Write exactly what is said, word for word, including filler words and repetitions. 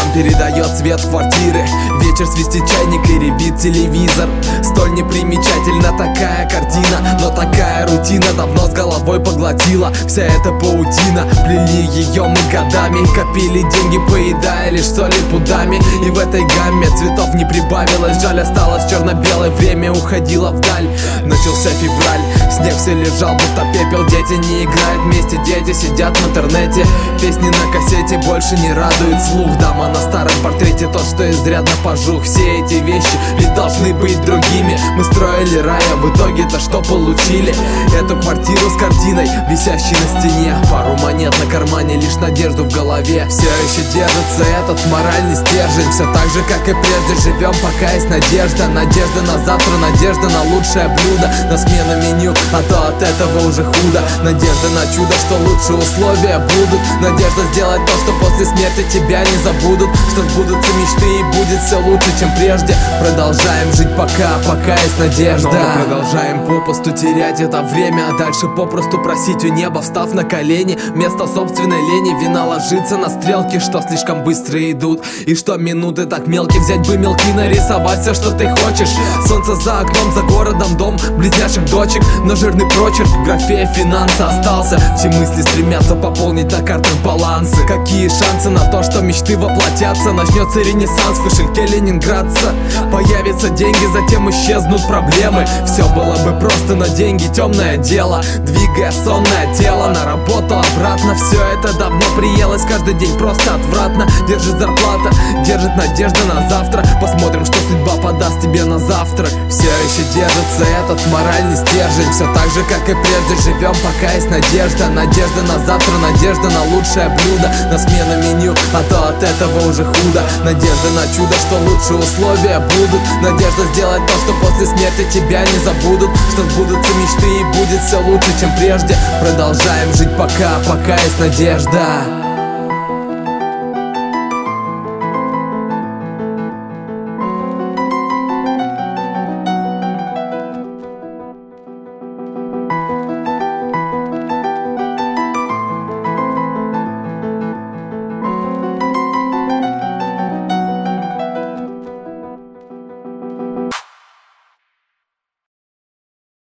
нам передает свет в квартиры. Вечер свистит чайник и ребит телевизор. Столь непримечательна такая картина, но такая рутина давно с головой поглотила. Вся эта паутина, плели ее мы годами, копили деньги, поедая лишь соли пудами. И в этой гамме цветов не прибавилось, жаль, осталось черно-белое, время уходило вдаль. Начался февраль, снег все лежал, будто пепел. Дети не играют вместе, дети сидят в интернете. Песни на кассете больше не радуют слух. Дама на старом портрете, тот, что изрядно пожух. Все эти вещи ведь должны быть другими. Мы строили рай, а в итоге-то что получили? Эту квартиру с картиной, висящей на стене. Пару монет на кармане, лишь надежду в голове. Все еще держится этот моральный стержень. Все так же, как и прежде, живем, пока есть надежда. Надежда на завтра, надежда на лучшее блюдо, на смену меню, а то от этого уже худо. Надежда на чудо, что лучшие условия будут. Надежда сделать то, что после смерти тебя не забудут, что сбудутся мечты и будет все лучше, чем прежде. Продолжаем жить пока, пока есть надежда. Но мы продолжаем попусту терять это время, а дальше попросту просить у неба, встав на колени. Вместо собственной лени вина ложится на стрелки, что слишком быстро идут, и что минуты так мелкие. Взять бы мелки, нарисовать все, что ты хочешь. Солнце за окном, за городом дом близняшек дочек, но жирный прочерк в графе финансы остался. Все мысли стремятся пополнить на картах балансы. Какие шансы на то, что мечты воплотятся? Начнется ренессанс в кошельке ленинградца. Появятся деньги, затем исчезнут проблемы. Все было бы просто, но деньги темное дело. Двигая сонное тело на работу обратно. Все это давно приелось, каждый день просто отвратно. Держит зарплата, держит надежда на завтра. Посмотрим, что судьба подаст тебе на завтрак. Все еще держится этот моральный стержень. Все так же, как и прежде, живем, пока есть надежда. Надежда на завтра, надежда на лучшее блюдо, на смену меню, а то от этого уже худо. Надежда на чудо, что лучшие условия будут. Надежда сделать то, что после смерти тебя не забудут, что сбудутся мечты и будет все лучше, чем прежде. Продолжаем жить пока, пока есть надежда.